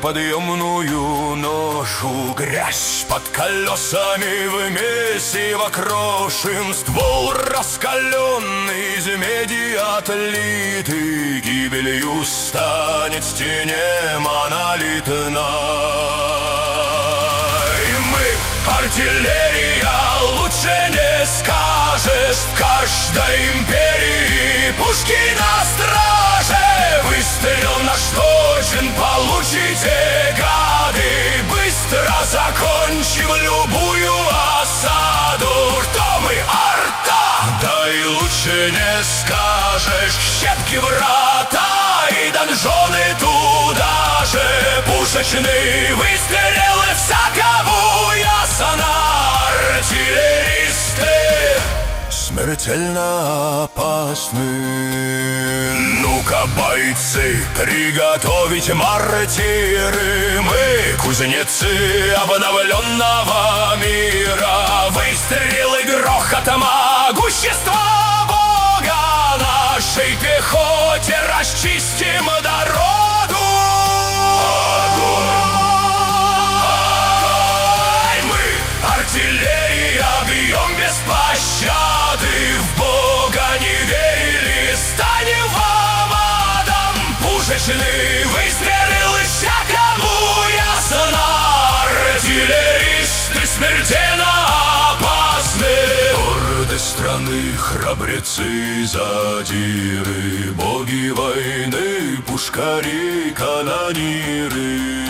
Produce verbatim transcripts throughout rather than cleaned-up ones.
неподъемную ношу. Грязь под колесами в месиво крошим. Ствол раскаленный, из меди отлитый, гибелью станет в стене монолитной. Мы артиллерия, лучше не скажешь. В каждой империи пушки на страже. Выстрел наш точен, получите, гады. Быстро закончим любую осаду. Кто мы? Арта! Да и лучше не скажешь. Щепки, врата и донжоны туда же. Пушечные выстрелы всякому ясно. Артиллеристы смертельно опасны. Ну-ка, бойцы, приготовить мортиры. Мы кузнецы обновленного мира. Выстрелы, грохот, могущество Бога. Нашей пехоте расчистим дорогу. Огонь! Мы артиллерия, бьем без пощады. В Бога не верили, станем вам адом. Пушечные выстрелы всякому ясно. Артиллеристы смертельно опасны. Горды страны, храбрецы, задиры, боги войны, пушкари, канониры.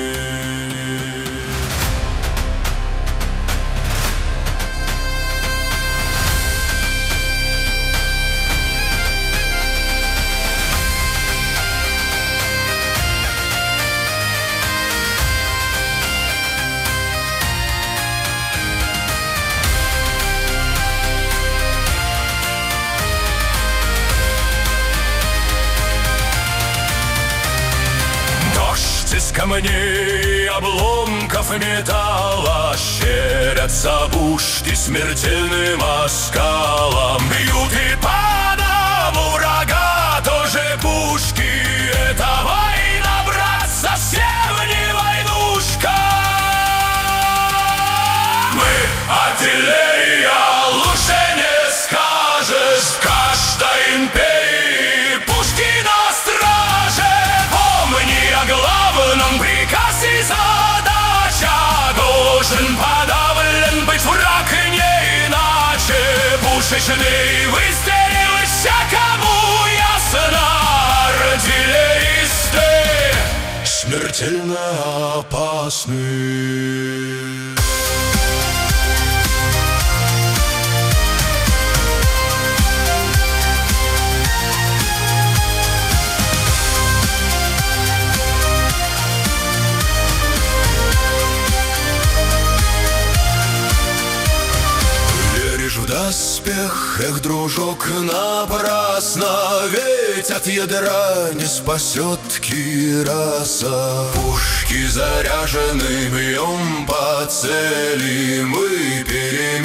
Из камней, обломков металла щерятся пушки смертельным оскалом. Бьют и по дому врага тоже пушки. Это война, брат, совсем не войнушка. Мы артиллерия, лучше не скажешь. В каждой империи пушки на страже. Помни о главном, приказ и задача. Должен подавлен быть враг, не иначе. Пушечный выстрел всякому ясно. Артиллеристы смертельно опасны. В доспех, эх, дружок, напрасно. Ведь от ядра не спасет кираса. Пушки заряжены, бьем по цели. Мы перейдем